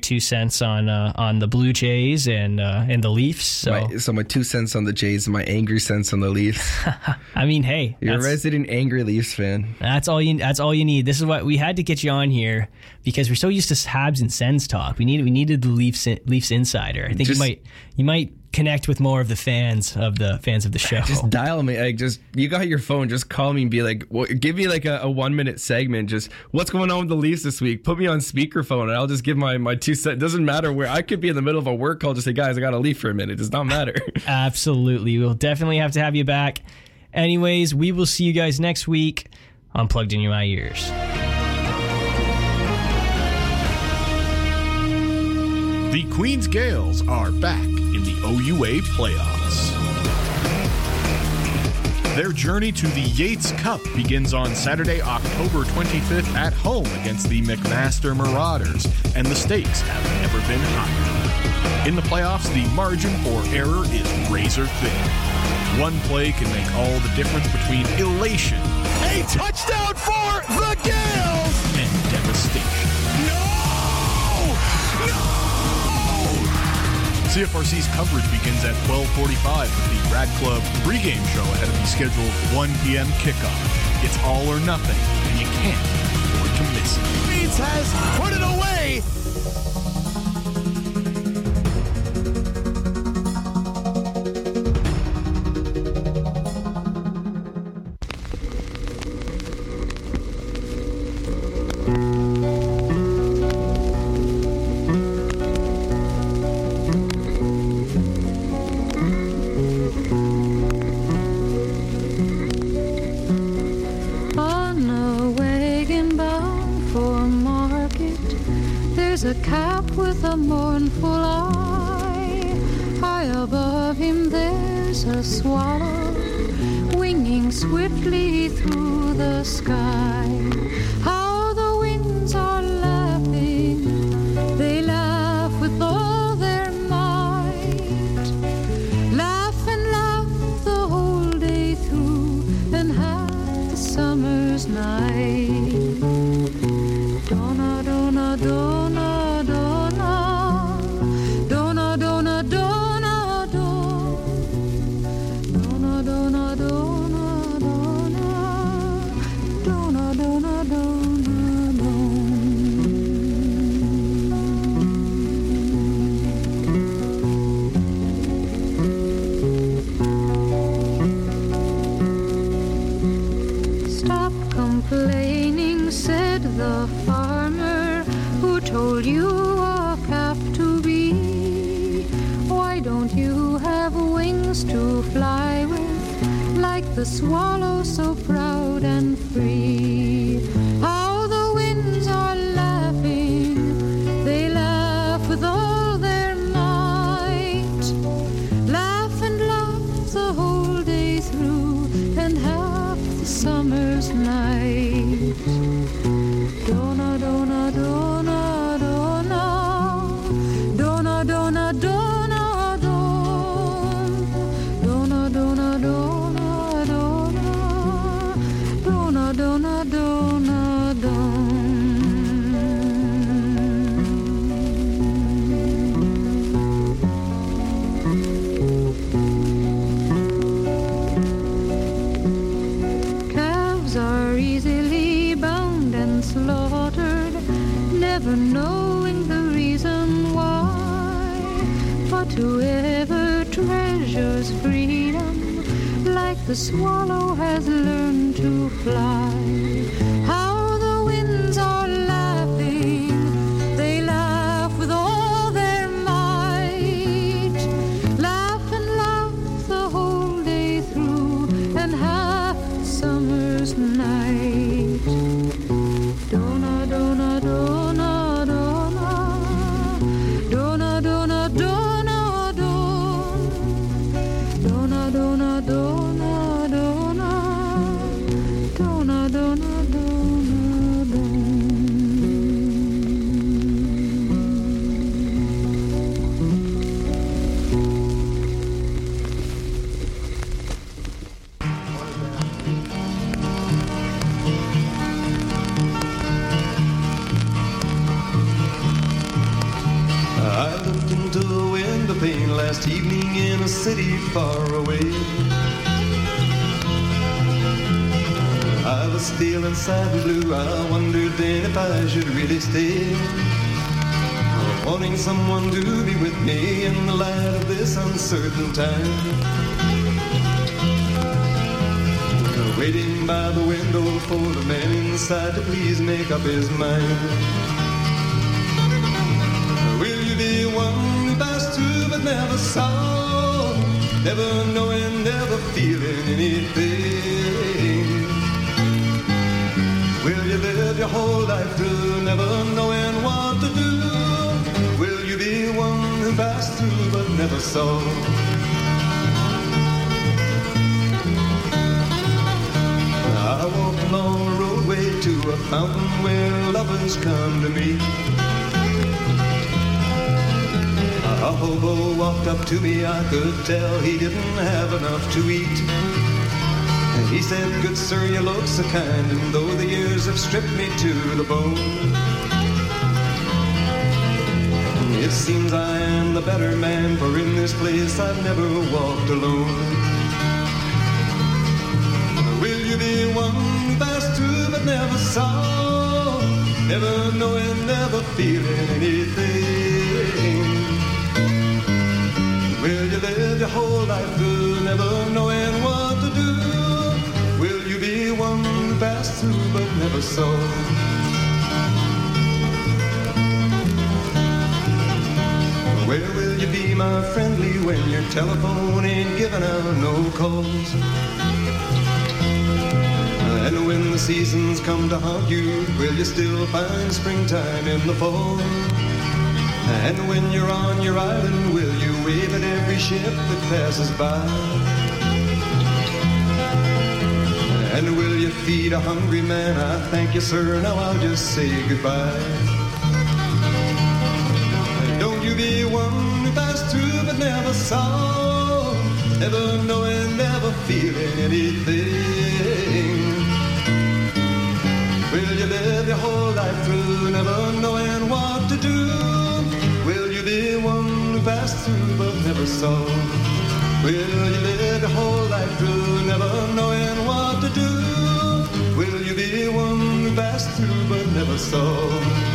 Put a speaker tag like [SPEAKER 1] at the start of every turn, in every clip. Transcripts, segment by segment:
[SPEAKER 1] 2 cents on the Blue Jays and the Leafs. So
[SPEAKER 2] my 2 cents on the Jays and my angry cents on the Leafs.
[SPEAKER 1] I mean, hey,
[SPEAKER 2] you're a resident angry Leafs fan.
[SPEAKER 1] That's all you need. This is what we had to get you on here because we're so used to Habs and Sens talk. We needed the Leafs insider. I think you might connect with more of the fans of the show.
[SPEAKER 2] Just dial me. You got your phone. Just call me and be like, give me like a 1 minute segment. Just what's going on with the Leafs this week? Put me on speakerphone and I'll just give my 2 cents. It doesn't matter where. I could be in the middle of a work call. Just say, guys, I got to leave for a minute. It does not matter.
[SPEAKER 1] Absolutely. We'll definitely have to have you back. Anyways, we will see you guys next week on Plugged Into My Ears.
[SPEAKER 3] The Queens Gales are back in the OUA playoffs. Their journey to the Yates Cup begins on Saturday, October 25th at home against the McMaster Marauders, and the stakes have never been higher. In the playoffs, the margin for error is razor thin. One play can make all the difference between elation,
[SPEAKER 4] a touchdown for the Gales,
[SPEAKER 3] and devastation. CFRC's coverage begins at 12:45 with the Rad Club pregame show ahead of the scheduled 1 p.m. kickoff. It's all or nothing, and you can't afford to miss it.
[SPEAKER 4] Leeds has put it away.
[SPEAKER 5] A cap with a mournful eye. High above him there's a swallow winging swiftly through the sky. How the winds are laughing, they laugh with all their might. Laugh and laugh the whole day through and half the summer's night. Donna, donna, donna. Complaining, said the farmer who told you a calf to be. Why don't you have wings to fly with, like the swallow so proud and free? How the winds are laughing, they laugh with all their might. Laugh and laugh the whole day through and half the summer's night. Donna, donna, donna, donna, donna, donna, donna, donna, donna, donna, donna, donna, donna, donna, donna. Never knowing the reason why, but whoever treasures freedom, like the swallow has learned to fly. How the winds are laughing, they laugh with all their might. Laugh and laugh the whole day through and half the summer's night. Donna, donna, donna, donna, donna, donna, donna, donna, donna, donna, donna, donna, donna, donna.
[SPEAKER 6] looked into a window pane last evening in a city far away. I was feeling sad and blue, I wondered then if I should really stay, wanting someone to be with me in the light of this uncertain time. Waiting by the window for the man inside to please make up his mind. Will you be one who passed through but never saw, never knowing, never feeling anything? Will you live your whole life through never knowing what to do? Will you be one who passed through but never saw? I walked along a roadway to a fountain where lovers come to meet. A hobo walked up to me, I could tell he didn't have enough to eat. He said, good sir, you look so kind, and though the years have stripped me to the bone, it seems I am the better man, for in this place I've never walked alone. Will you be one who passed through but never saw, never knowing, never feeling anything? Will you live your whole life through never knowing what to do? Will you be one who passed through but never saw? Where will you be, my friendly, when your telephone ain't giving out no calls? And when the seasons come to haunt you, will you still find springtime in the fall? And when you're on your island, will you wave at every ship that passes by? And will you feed a hungry man? I thank you, sir, now I'll just say goodbye. Don't you be one who passed through but never saw, never knowing, never feeling anything. Will you live your whole life through never knowing what to do? Will you be one who passed through but never saw? Will you live your whole life through never knowing what to do? Will you be one who passed through but never saw?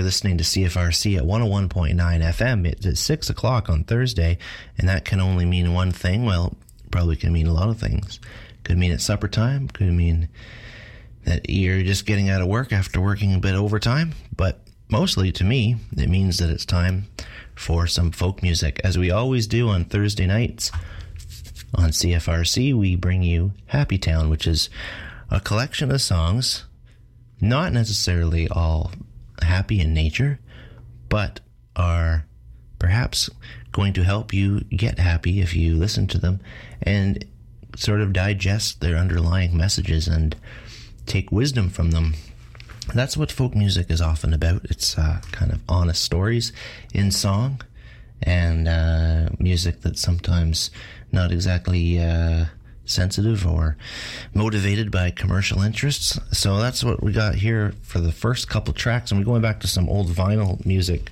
[SPEAKER 7] listening to CFRC at 101.9 FM. It's at 6 o'clock on Thursday, and that can only mean one thing. Well, probably can mean a lot of things. Could mean it's supper time. Could mean that you're just getting out of work after working a bit overtime. But mostly, to me, it means that it's time for some folk music. As we always do on Thursday nights on CFRC, we bring you Happy Town, which is a collection of songs, not necessarily all happy in nature, but are perhaps going to help you get happy if you listen to them and sort of digest their underlying messages and take wisdom from them. That's what folk music is often about. It's kind of honest stories in song, and music that's sometimes not exactly sensitive or motivated by commercial interests. So that's what we got here for the first couple tracks, and we're going back to some old vinyl music,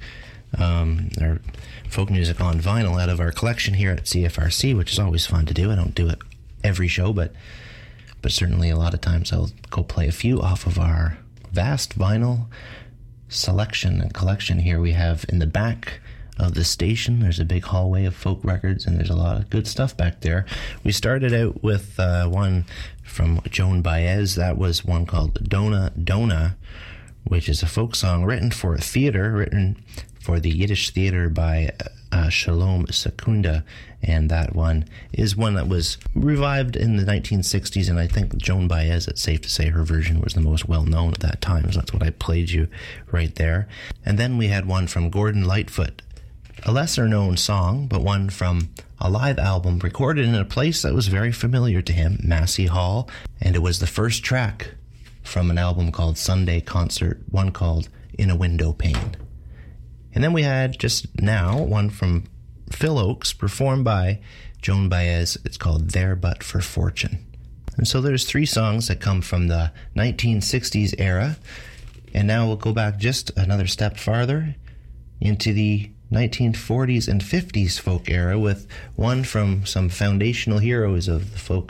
[SPEAKER 7] or folk music on vinyl out of our collection here at CFRC, which is always fun to do. I don't do it every show, but certainly a lot of times I'll go play a few off of our vast vinyl selection and collection here we have in the back of the station. There's a big hallway of folk records, and there's a lot of good stuff back there. We started out with one from Joan Baez. That was one called Dona Dona, which is a folk song written for theater, written for the Yiddish theater by Shalom Secunda, and that one is one that was revived in the 1960s, and I think Joan Baez, it's safe to say her version was the most well-known at that time, so that's what I played you right there. And then we had one from Gordon Lightfoot, a lesser-known song, but one from a live album recorded in a place that was very familiar to him, Massey Hall, and it was the first track from an album called Sunday Concert, one called In a Window Pane. And then we had just now one from Phil Oakes, performed by Joan Baez. It's called There But For Fortune. And so there's three songs that come from the 1960s era. And now we'll go back just another step farther into the 1940s and 50s folk era with one from some foundational heroes of the folk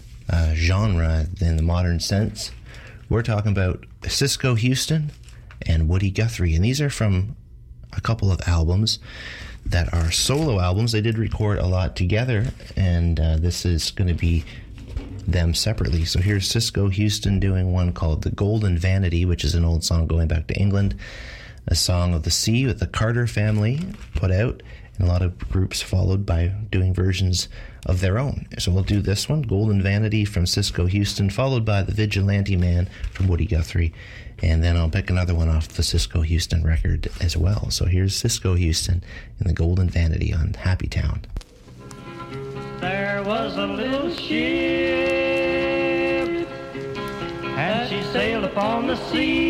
[SPEAKER 7] genre in the modern sense. We're talking about Cisco Houston and Woody Guthrie. And these are from a couple of albums that are solo albums. They did record a lot together, and this is going to be them separately. So here's Cisco Houston doing one called The Golden Vanity, which is an old song going back to England, a song of the sea that the Carter family put out, and a lot of groups followed by doing versions of their own. So we'll do this one, Golden Vanity from Cisco Houston, followed by The Vigilante Man from Woody Guthrie, and then I'll pick another one off the Cisco Houston record as well. So here's Cisco Houston and The Golden Vanity on Happy Town.
[SPEAKER 8] There was a little ship, and she sailed upon the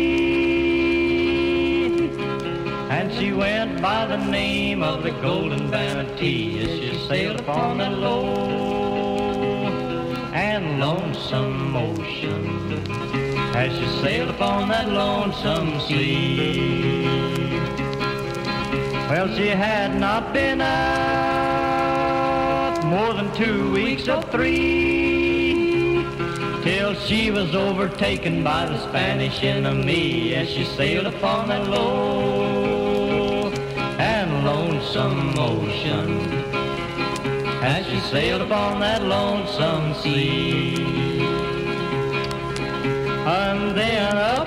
[SPEAKER 8] sea, and she went by the name of the Golden Vanity as she sailed upon that low and lonesome ocean, as she sailed upon that lonesome sea. Well, she had not been out more than 2 weeks or 3 till she was overtaken by the Spanish enemy as she sailed upon that low and lonesome ocean, as she sailed upon that lonesome sea. And then up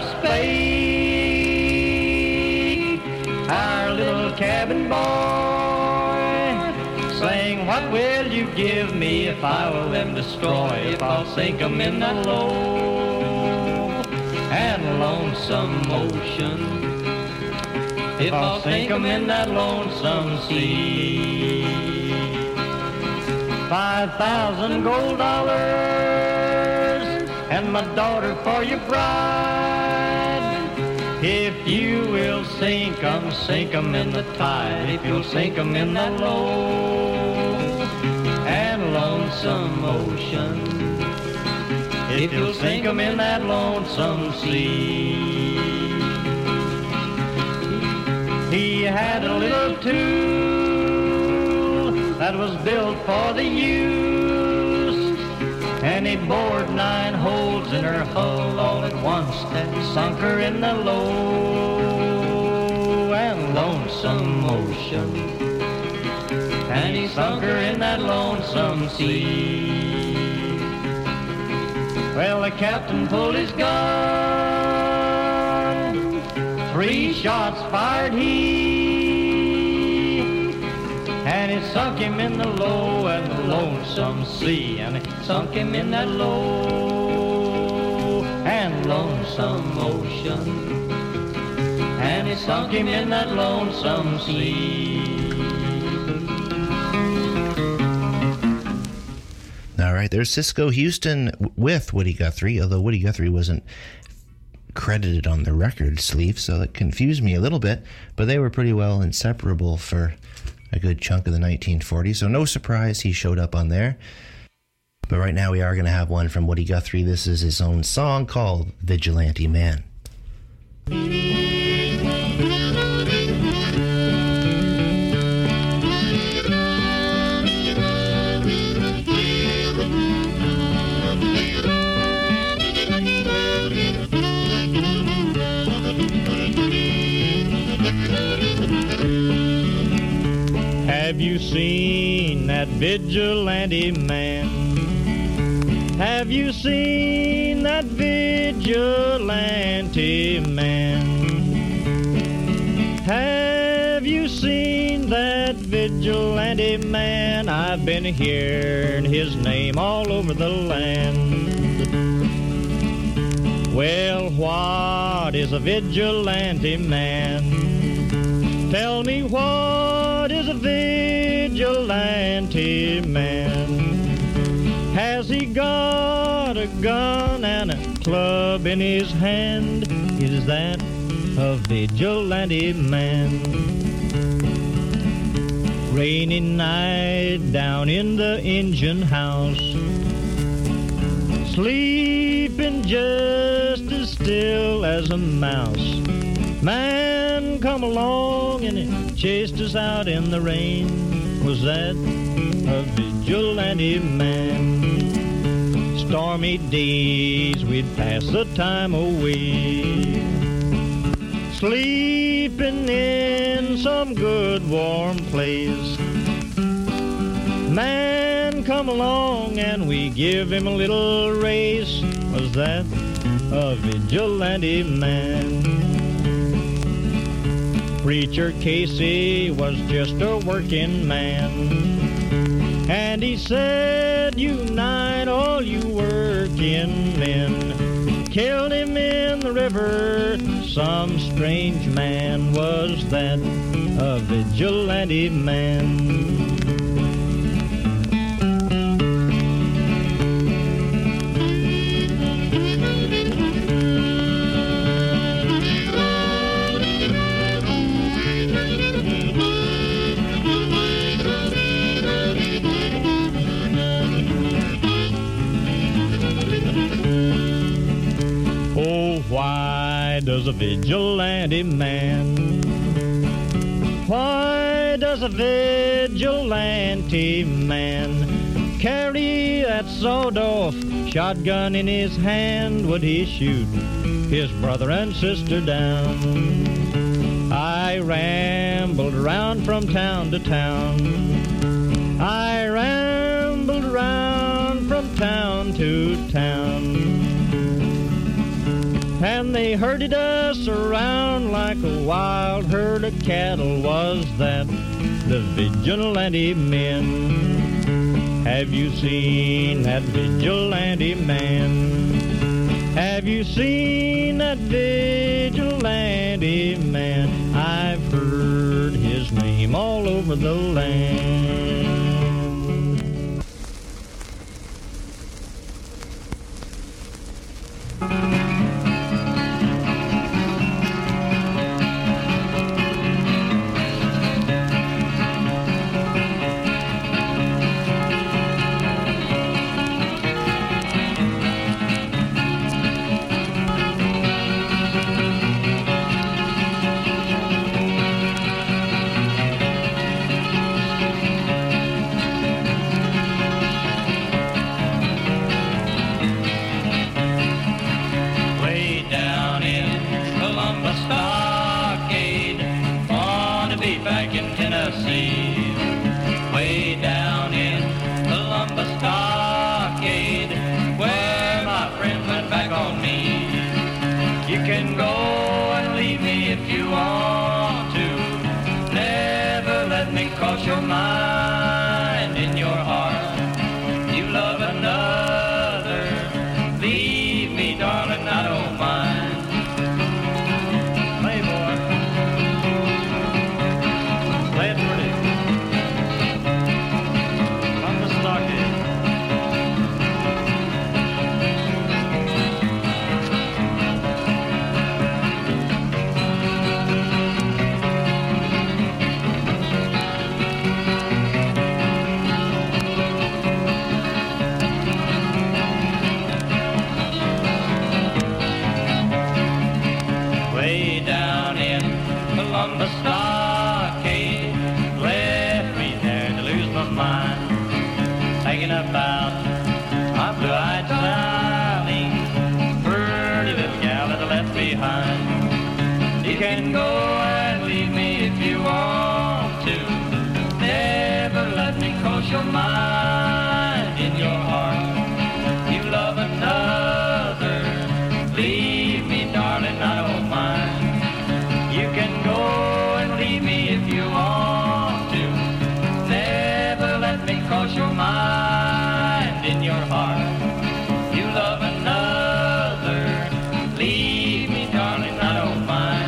[SPEAKER 8] spake our little cabin boy, saying, what will you give me if I will them destroy, if I'll sink 'em in that low and lonesome ocean, if I'll sink 'em in that lonesome sea. 5,000 gold dollars and my daughter for your bride, if you will sink 'em in the tide, if you'll sink 'em in that low and lonesome ocean, if you'll sink 'em in that lonesome sea. He had a little tool that was built for the use, and he bored 9 holes in her hull all at once that sunk her in the low ocean, and he sunk her in that lonesome sea. Well, the captain pulled his gun, 3 shots fired he, and it sunk him in the low and the lonesome sea, and it sunk him in that low and lonesome ocean, and it sunk him in that lonesome sea.
[SPEAKER 7] All right, there's Cisco Houston with Woody Guthrie, although Woody Guthrie wasn't credited on the record sleeve, so that confused me a little bit, but they were pretty well inseparable for a good chunk of the 1940s, so no surprise he showed up on there. But right now we are going to have one from Woody Guthrie. This is his own song called Vigilante Man.
[SPEAKER 8] Have you seen that vigilante man? Have you seen that vigilante man? Have you seen that vigilante man? I've been hearing his name all over the land. Well, what is a vigilante man? Tell me, what is a vigilante man? Has he got a gun and a club in his hand? Is that a vigilante man? Rainy night down in the engine house, sleeping just as still as a mouse. Man come along and he chased us out in the rain. Was that a vigilante man? Stormy days we'd pass the time away, sleeping in some good warm place. Man come along and we give him a little race. Was that a vigilante man? Preacher Casey was just a working man, and he said, unite all you working men. Killed him in the river, some strange man. Was that a vigilante man? Why does a vigilante man? Why does a vigilante man carry that sawed-off shotgun in his hand? Would he shoot his brother and sister down? I rambled around from town to town. I rambled around from town to town, and they herded us around like a wild herd of cattle. Was that the vigilante men? Have you seen that vigilante man? Have you seen that vigilante man? I've heard his name all over the land. in your heart. You love another, leave me, darling, I don't mind. Play, boy. Play it pretty. From the stockade. Way down in Columbus Stockade, left me there to lose my mind, thinking about my blue-eyed Sally, pretty little gal that I left behind. You can go and leave me if you want to, never let me cross your mind in your heart. You love another, leave me, darling, I don't mind. You can go and leave me if you want to, never let me cross your mind in your heart. You love another, leave me, darling, I don't mind.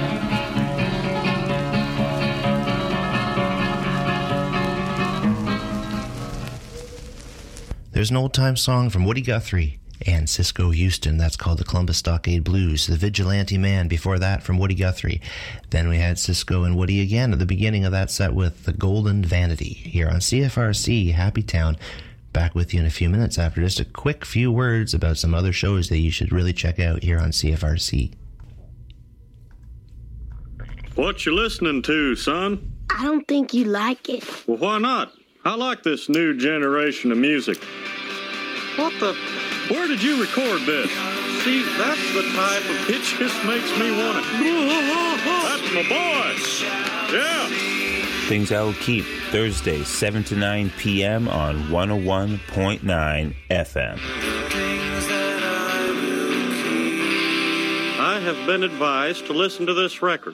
[SPEAKER 7] There's an old-time song from Woody Guthrie and Cisco Houston. That's called the Columbus Stockade Blues. The Vigilante Man before that from Woody Guthrie. Then we had Cisco and Woody again at the beginning of that set with The Golden Vanity here on CFRC Happy Town. Back with you in a few minutes after just a quick few words about some other shows that you should really check out here on CFRC.
[SPEAKER 9] What you listening to, son?
[SPEAKER 10] I don't think you like it.
[SPEAKER 9] Well, why not? I like this new generation of music. What the... Where did you record this? See, that's the type of pitch just makes me want to... That's my boy! Yeah!
[SPEAKER 11] Things I Will Keep, Thursday, 7 to 9 p.m. on 101.9 FM.
[SPEAKER 9] I have been advised to listen to this record.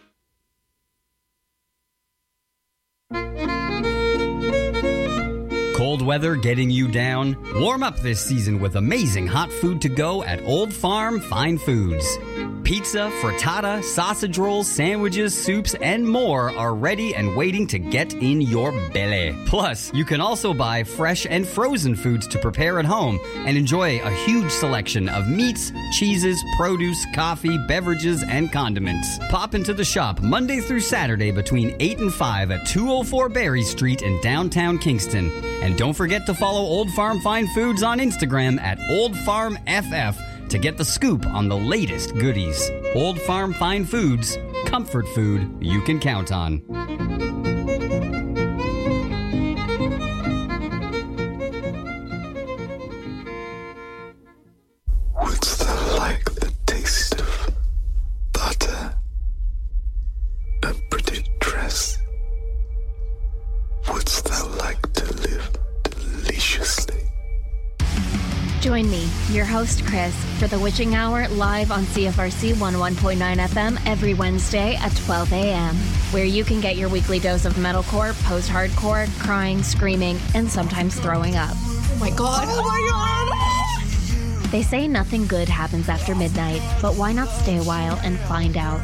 [SPEAKER 12] Cold weather getting you down? Warm up this season with amazing hot food to go at Old Farm Fine Foods. Pizza, frittata, sausage rolls, sandwiches, soups, and more are ready and waiting to get in your belly. Plus, you can also buy fresh and frozen foods to prepare at home and enjoy a huge selection of meats, cheeses, produce, coffee, beverages, and condiments. Pop into the shop Monday through Saturday between 8 and 5 at 204 Berry Street in downtown Kingston. And don't forget to follow Old Farm Fine Foods on Instagram at Old Farm FF to get the scoop on the latest goodies. Old Farm Fine Foods, comfort food you can count on.
[SPEAKER 13] What's that like, the taste of butter? A pretty dress? What's that like to live deliciously?
[SPEAKER 14] Join me, your host Chris, for the Witching Hour live on CFRC 101.9 FM every Wednesday at 12 a.m., where you can get your weekly dose of metalcore, post-hardcore, crying, screaming, and sometimes throwing up.
[SPEAKER 15] Oh my god, oh my god!
[SPEAKER 14] They say nothing good happens after midnight, but why not stay a while and find out?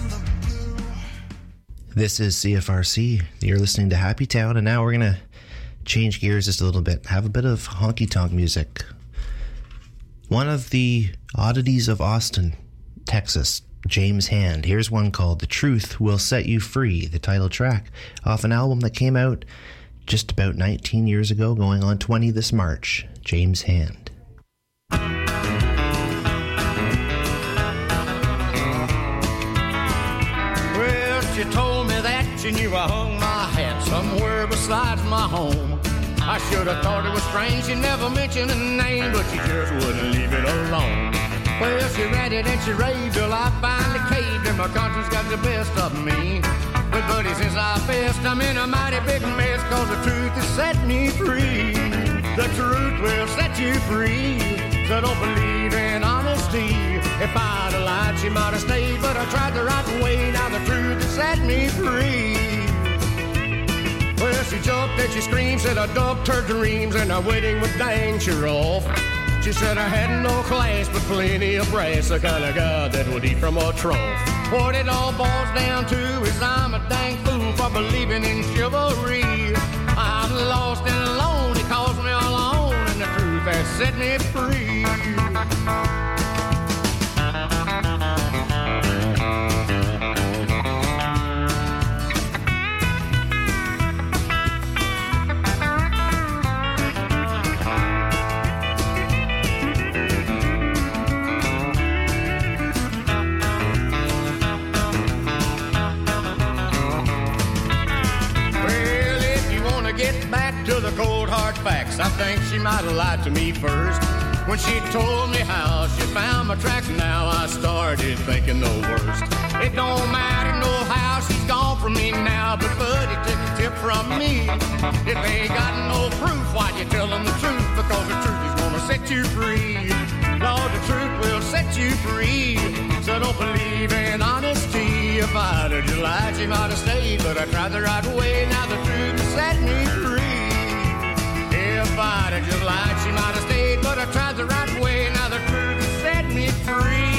[SPEAKER 7] This is CFRC. You're listening to Happy Town, and now we're going to change gears just a little bit. Have a bit of honky-tonk music. One of the oddities of Austin, Texas, James Hand. Here's one called The Truth Will Set You Free, the title track, off an album that came out just about 19 years ago, going on 20 this March. James Hand.
[SPEAKER 16] Well, she told me that she knew I hung my hat somewhere besides my home. I should have thought it was strange she never mentioned a name, but she just wouldn't leave it alone. Well, she ranted and she raved till I finally caved, and my conscience got the best of me. But buddy, since I fessed, I'm in a mighty big mess, cause the truth has set me free. The truth will set you free, so don't believe in honesty. If I'd have lied, she might have stayed, but I tried the right way. Now the truth has set me free. Well, she jumped and she screamed, said I dumped her dreams, and our wedding was dang sure off. She said I had no class, but plenty of brass, the kind of guy that would eat from a trough. What it all boils down to is I'm a dang fool for believing in chivalry. I'm lost and alone, it calls me alone, and the truth has set me free. Get back to the cold hard facts, I think she might have lied to me first. When she told me how she found my tracks, now I started thinking the worst. It don't matter no how she's gone from me now, but buddy, take a tip from me. If they ain't got no proof, why you tell them the truth? Because the truth is gonna set you free. Lord, the truth will set you free. So don't believe in honesty. If I'd have just lied, she might have stayed, but I tried the right way. Now the truth has set me free. If I'd have just lied, she might have stayed, but I tried the right way. Now the truth has set me free.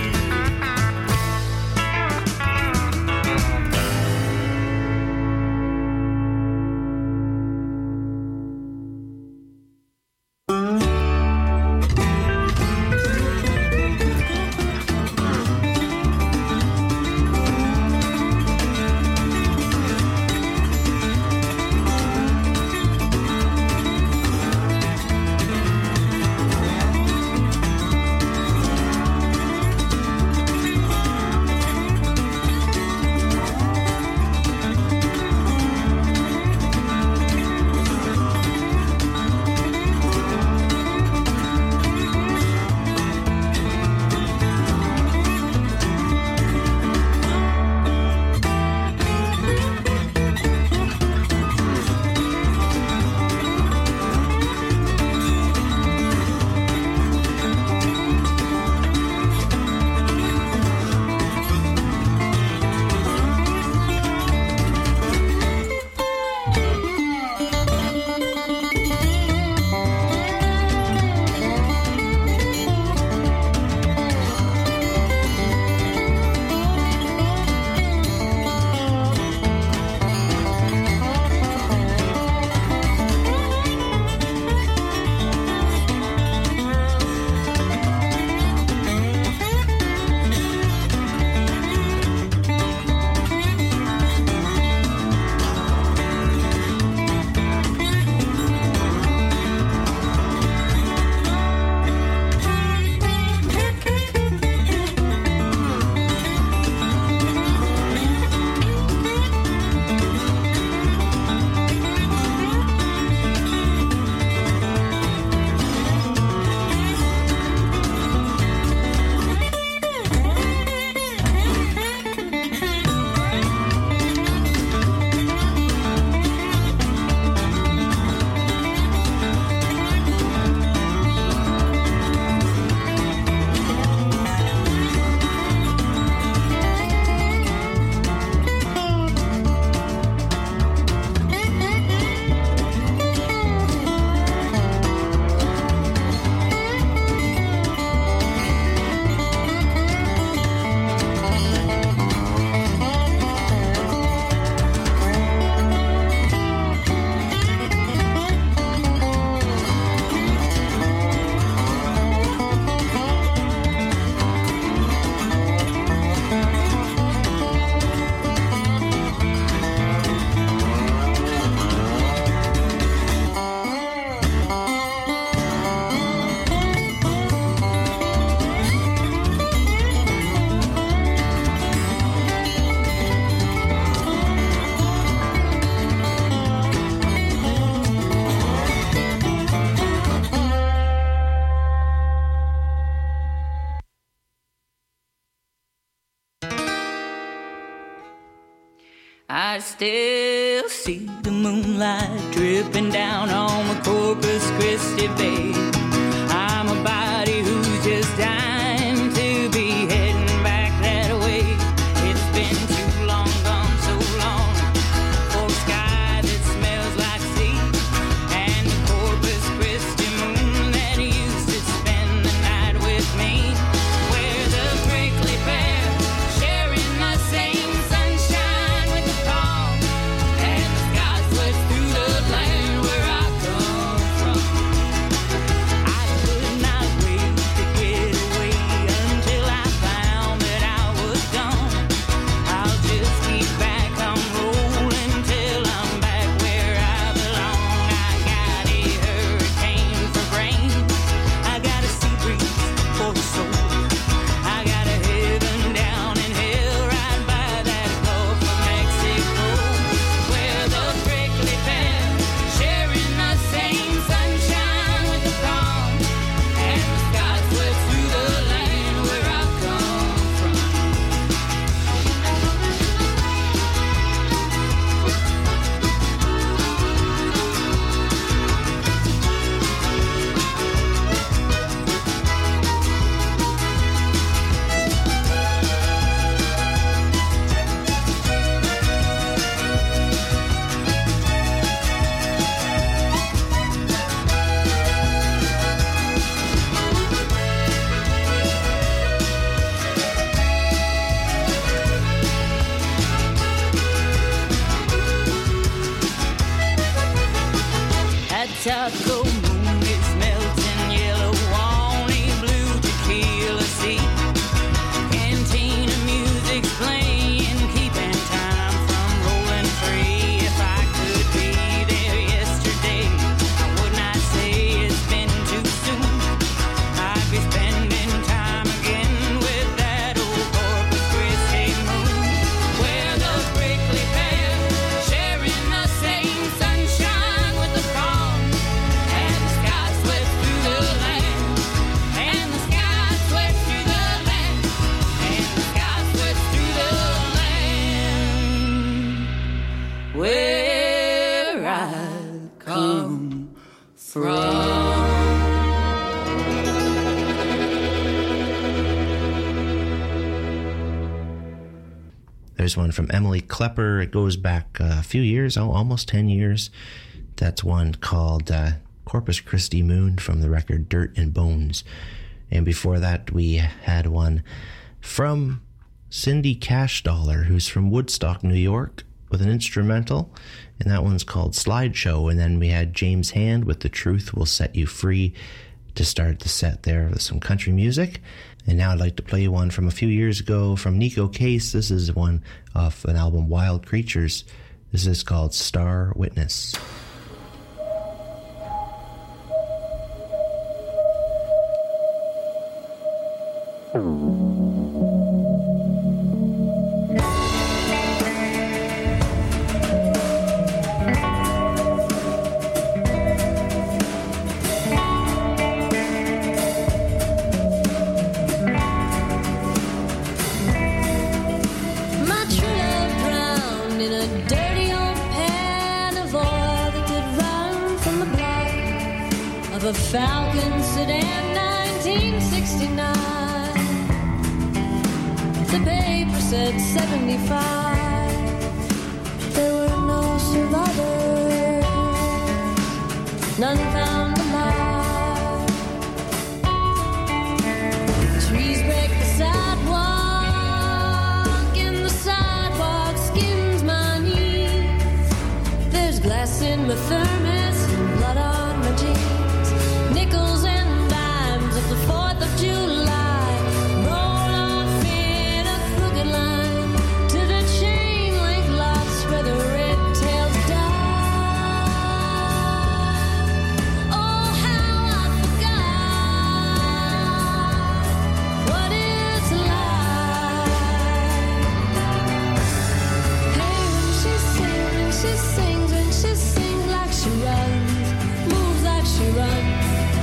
[SPEAKER 17] I still see the moonlight dripping down on the Corpus Christi Bay. I'm a body who's just dying to be heading back that way. It's been too long, gone so long, for a sky that's
[SPEAKER 7] There's one from Emily Klepper. It goes back a few years, almost 10 years. That's one called Corpus Christi Moon from the record Dirt and Bones. And before that, we had one from Cindy Cashdollar, who's from Woodstock, New York, with an instrumental. And that one's called Slideshow. And then we had James Hand with The Truth Will Set You Free to start the set there with some country music. And now I'd like to play one from a few years ago from Nico Case. This is one off an album, Wild Creatures. This is called Star Witness.
[SPEAKER 18] A Falcon sedan, 1969. The paper said 75. There were no survivors, none found alive. Trees break the sidewalk, and the sidewalk skins my knees. There's glass in my thermos and blood on my jeans. Nickels and dimes of the 4th of July roll off in a crooked line to the chain link lots where the red tails die. Oh, how I forgot what it's like. Hey, when she sings like she runs, moves like she runs.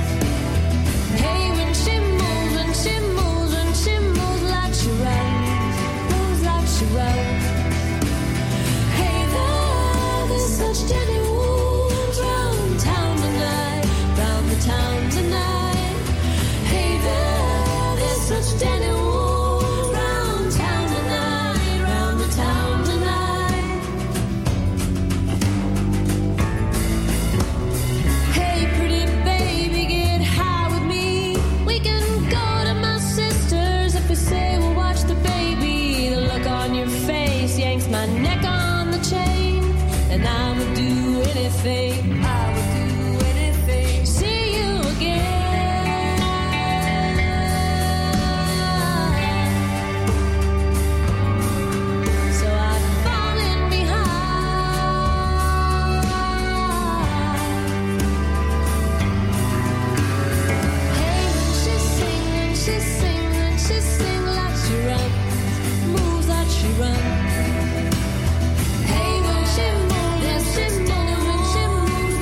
[SPEAKER 18] My neck on the chain, and I would do anything. I would do anything. See you again. So I've fallen behind. Hey, when she sings like she runs, moves like she runs. She moves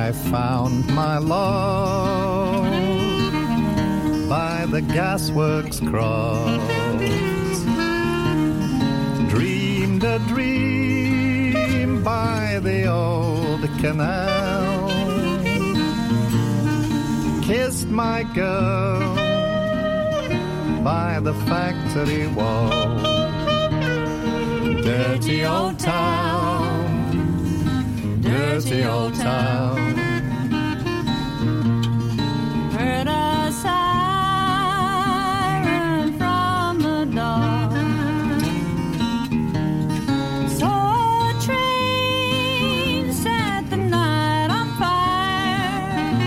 [SPEAKER 19] I found my love by the gasworks cross. Dreamed a dream by the old canal. Kissed my girl by the factory wall. Dirty old town, dirty old town.
[SPEAKER 17] Heard a siren from the dawn. Saw a train set the night on fire.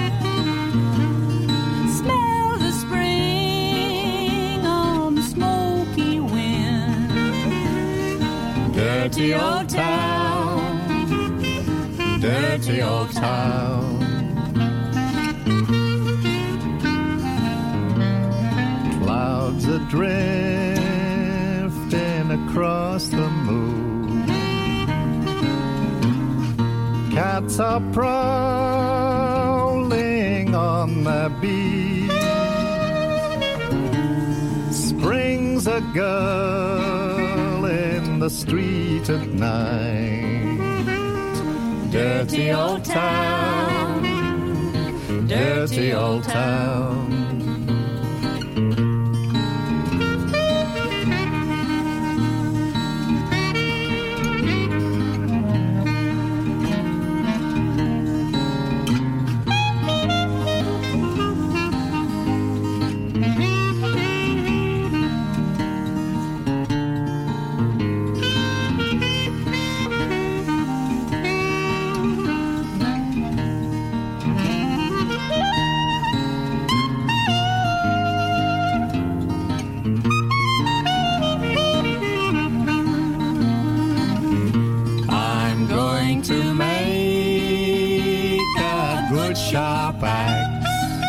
[SPEAKER 17] Smell the spring on the smoky wind.
[SPEAKER 19] Dirty old town, dirty old town. Clouds are drifting across the moon. Cats are prowling on the beach. Spring's a girl in the street at night. Dirty old town, dirty old town. I'm going to make a good sharp axe,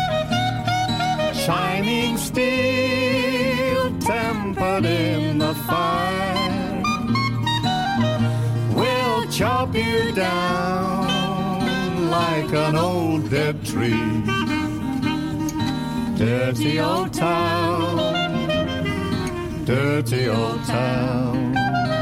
[SPEAKER 19] shining steel tempered in the fire. We'll chop you down like an old dead tree. Dirty old town, dirty old town.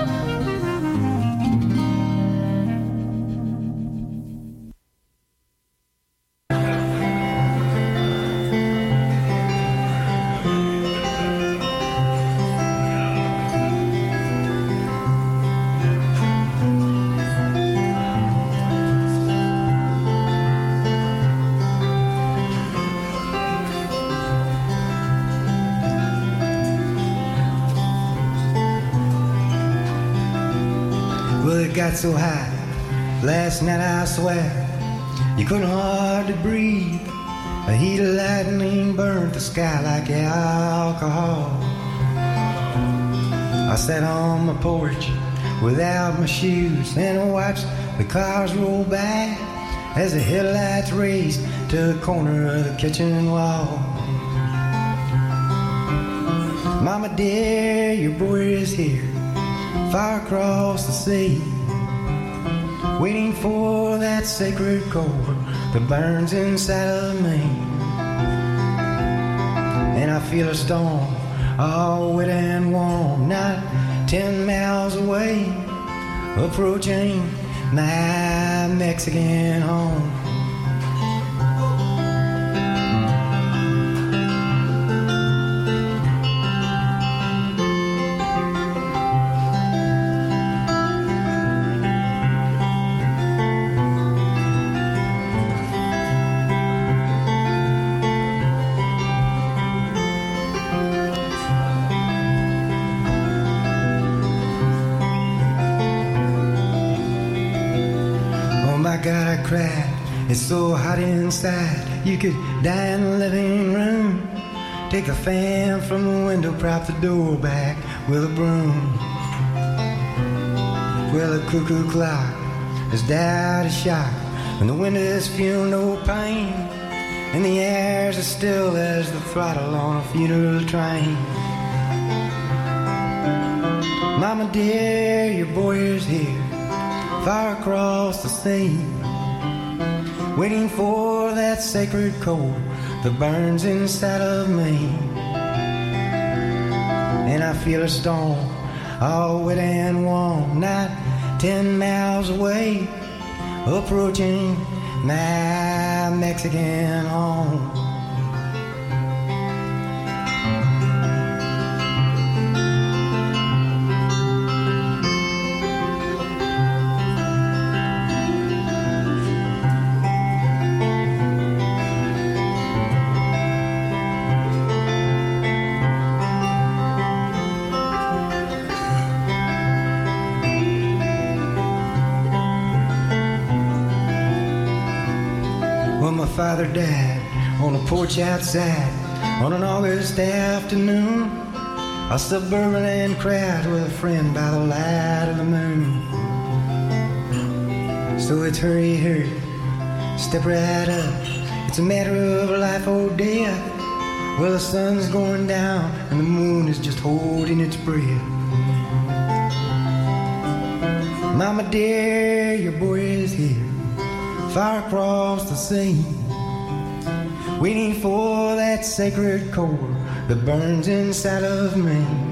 [SPEAKER 20] Well, it got so hot last night, I swear you couldn't hardly breathe. The heat of lightning burnt the sky like alcohol. I sat on my porch without my shoes and I watched the cars roll by as the headlights raced to the corner of the kitchen wall. Mama dear, your boy is here, far across the sea, waiting for that sacred core that burns inside of me. And I feel a storm, all wet and warm, not 10 miles away, approaching my Mexican home. God, I cried, it's so hot inside. You could die in the living room, take the fan from the window, prop the door back with a broom. Well, the cuckoo clock has died a shock, and the windows feel no pain, and the air's as still as the throttle on a funeral train. Mama dear, your boy is here, far across the sea, waiting for that sacred coal that burns inside of me. And I feel a storm, all wet and warm, not 10 miles away, approaching my Mexican home. Father died on a porch outside on an August afternoon. A suburban crowd with a friend by the light of the moon. So it's hurry, hurry, step right up. It's a matter of life or death. Well, the sun's going down and the moon is just holding its breath. Mama dear, your boy is here, far across the sea, waiting for that sacred coal that burns inside of me.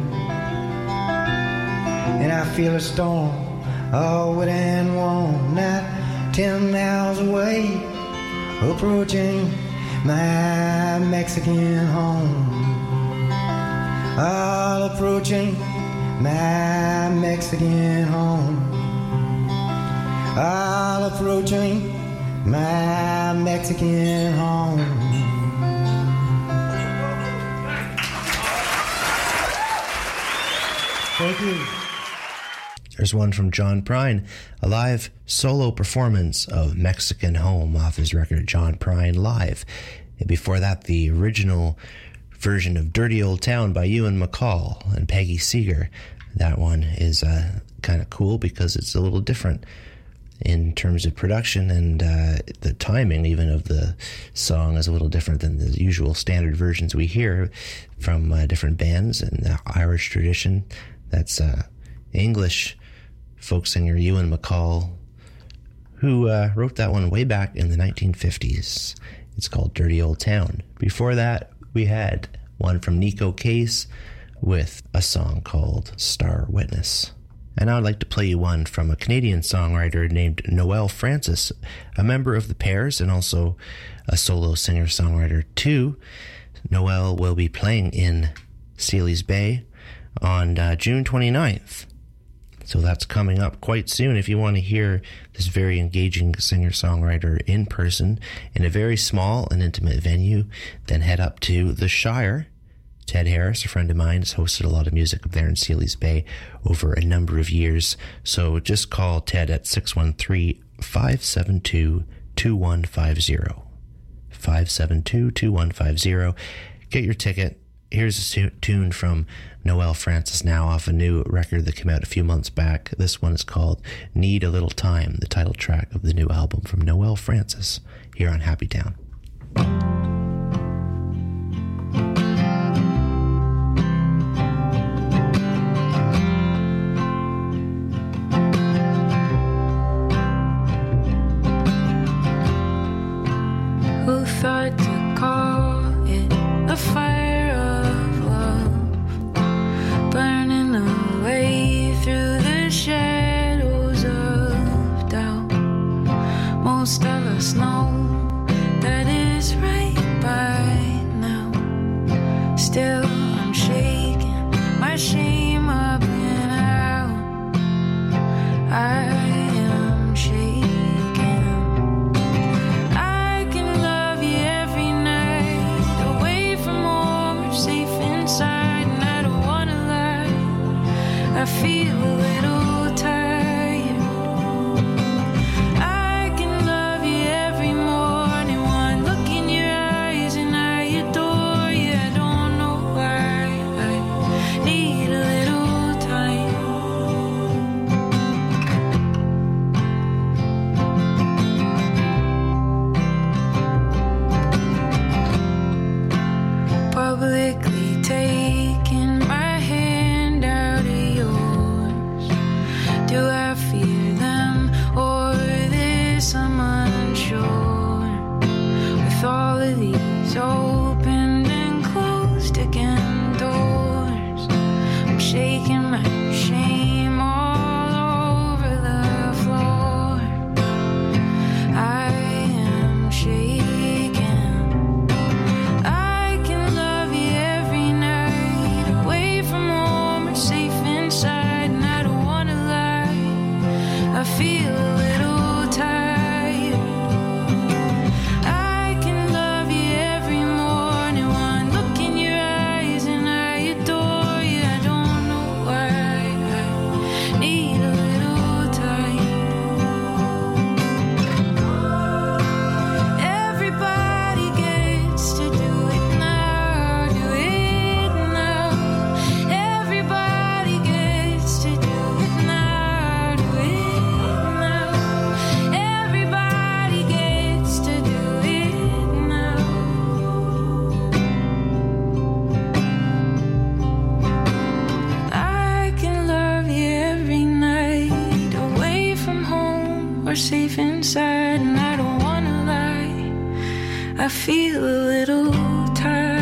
[SPEAKER 20] And I feel a storm, all wet and warm, not 10 miles away, approaching my Mexican home. All approaching my Mexican home. All approaching my Mexican home. Thank you.
[SPEAKER 7] There's one from John Prine, a live solo performance of Mexican Home off his record John Prine Live. And before that, the original version of Dirty Old Town by Ewan MacColl and Peggy Seeger. That one is kind of cool because it's a little different in terms of production, and the timing even of the song is a little different than the usual standard versions we hear from different bands and the Irish tradition. That's English folk singer Ewan MacColl, who wrote that one way back in the 1950s. It's called Dirty Old Town. Before that, we had one from Nico Case with a song called Star Witness. And now I'd like to play you one from a Canadian songwriter named Noel Francis, a member of the Pairs and also a solo singer-songwriter too. Noel will be playing in Sealy's Bay on June 29th. So that's coming up quite soon. If you want to hear this very engaging singer-songwriter in person in a very small and intimate venue, then head up to the Shire. Ted Harris, a friend of mine, has hosted a lot of music up there in Sealy's Bay over a number of years. So just call Ted at 613-572-2150. 572-2150. Get your ticket. Here's a tune from Noel Francis now off a new record that came out a few months back. This one is called Need a Little Time, the title track of the new album from Noel Francis here on Happy Town.
[SPEAKER 5] Who thought to call it a fire of love, burning away through the shadows of doubt? Most of us know that is right by now. Still, I'm shaking, my shame up and out. I am shaking. I feel a little tired. I can love you every morning. One look in your eyes and I adore you. I don't know why I need a little time. Publicly taking my hand out of yours. Do I fear them or this? I'm unsure.
[SPEAKER 18] It's opened and closed again doors. I'm shaking my shame all over the floor. I am shaken. I can love you every night, away from home or safe inside, and I don't wanna lie. I feel a little tired. I can love you every morning, one look in your eyes and I adore you. I don't know why I need a little time. Everybody gets to do it now, do it now. Everybody gets to do it now, do it now. Everybody gets to do it now. I can love you every night, away from home or safe inside, and I don't wanna lie. I feel a little tired.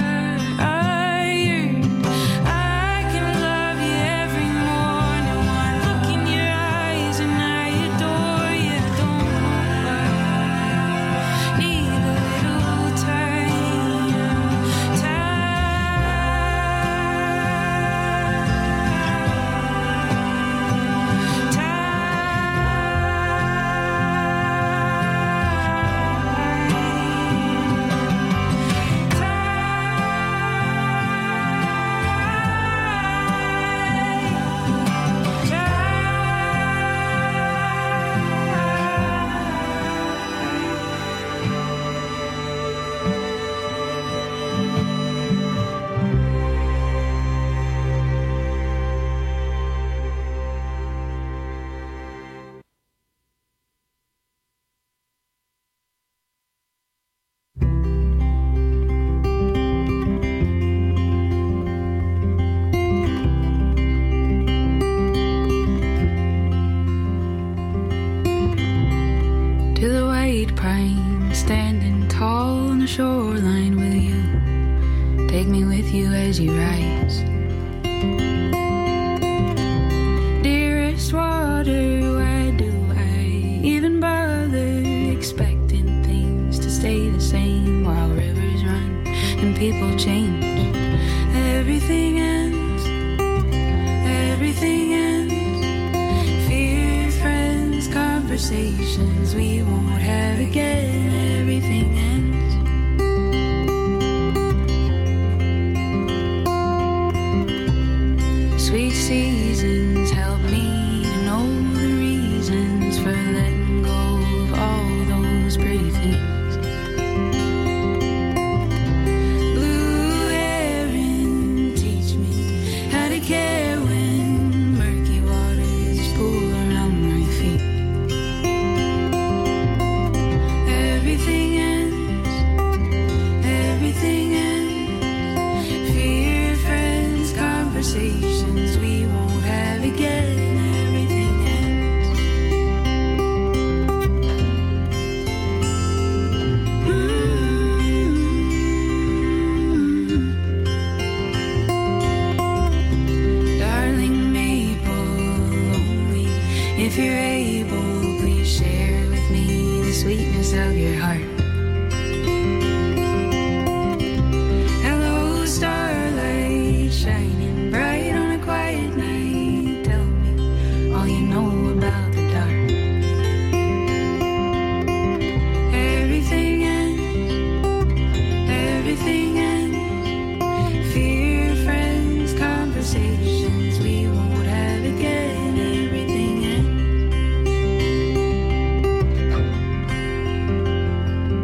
[SPEAKER 18] I can love you every morning, one look in your eyes and I adore you. I don't know why. Need a little to the white pine, standing tall on the shoreline. Will you take me with you as you rise? Dearest water, why do I even bother expecting things to stay the same while rivers run and people change? Everything ends, everything ends. Fear, friends, conversations we won't have again. Everything ends. Sweet seasons help me to know the reasons for letting go of all those pretty things. Blue heron, teach me how to care when murky waters pool around my feet. Everything ends, everything ends. Fear, friends, conversations we won't have again. Everything ends. Darling maple, lonely. If you're able, please share with me the sweetness of your heart. Hello, starlight, shining bright on a quiet night. Tell me all you know about the dark. Everything ends, everything ends. Fear, friends, conversations we won't have again. Everything ends.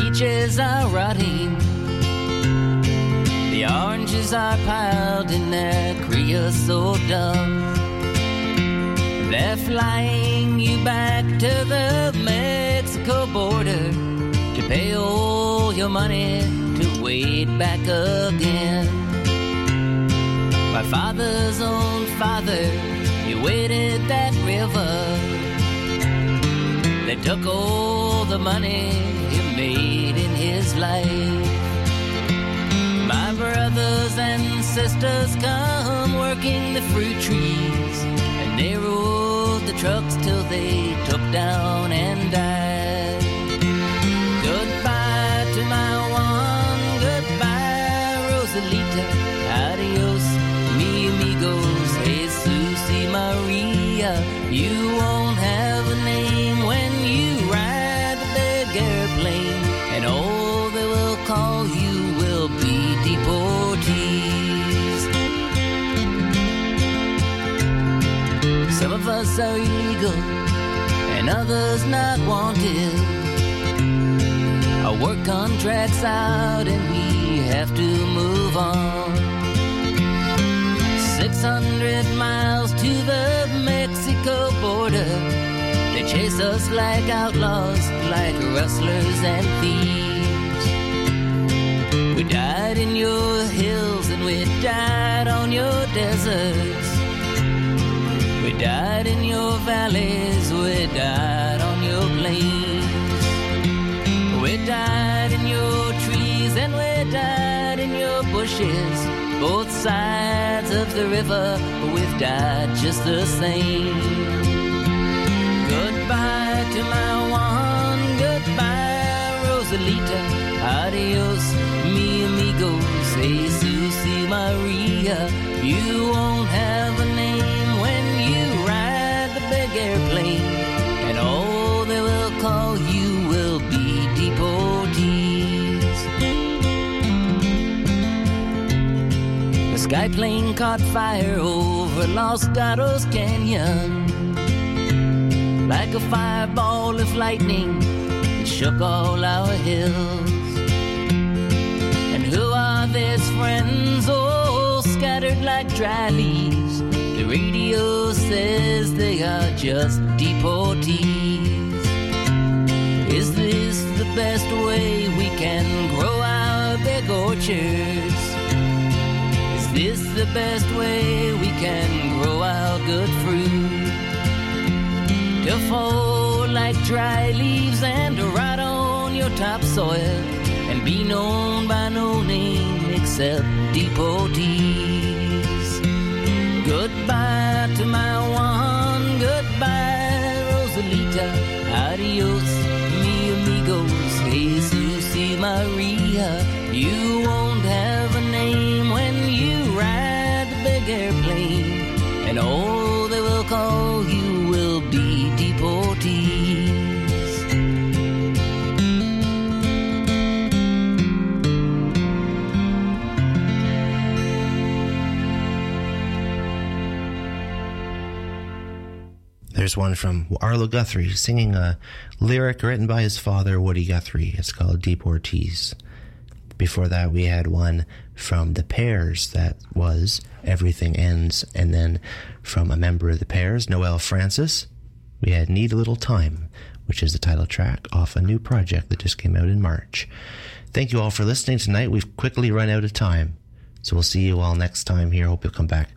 [SPEAKER 17] peaches are rotting, the oranges are piled in their creosote dump. They're flying you back to the Mexico border to pay all your money to wade back again. My father's own father, he waded that river. They took all the money he made in his life. My brothers and sisters come working the fruit trees, and they rode the trucks till they took down and died. Goodbye to my one, goodbye Rosalita, adios mi amigos, Jesus y Maria. You won't have a name when you ride the big airplane, and all they will call you will be deportees. Some of us are illegal and others not wanted. Our work contract's out and we have to move on. 600 miles to the Mexico border. They chase us like outlaws, like rustlers and thieves. We died in your hills and we died on your deserts. We died in your valleys, we died on your plains. We died in your trees and we died in your bushes. Both sides of the river, we've died just the same. Goodbye to my one, goodbye Rosalita, adios mi amigos, Jesus y Maria. You won't have a name when you ride the big airplane, and all they will call you will be deportees. The sky plane caught fire over Los Gatos Canyon. Like a fireball of lightning, it shook all our hills. And who are these friends, all scattered like dry leaves? The radio says they are just deportees. Is this the best way we can grow our big orchards? Is this the best way we can grow our good fruit? To fall like dry leaves and to rot on your topsoil and be known by no name except deportees. Goodbye to my one, goodbye Rosalita, adios mi amigos, Jesus y Maria. You won't have a name when you ride the big airplane, and all they will call you will be deportees.
[SPEAKER 7] There's one from Arlo Guthrie singing a lyric written by his father, Woody Guthrie. It's called Deportees. Before that, we had one from The Pears that was Everything Ends. And then from a member of The Pears, Noel Francis, we had Need a Little Time, which is the title track off a new project that just came out in March. Thank you all for listening tonight. We've quickly run out of time. So we'll see you all next time here. Hope you'll come back.